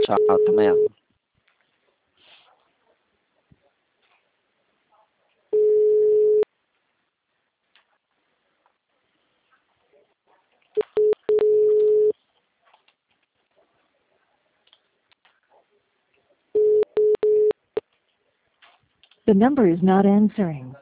怎么样？ The number is not answering.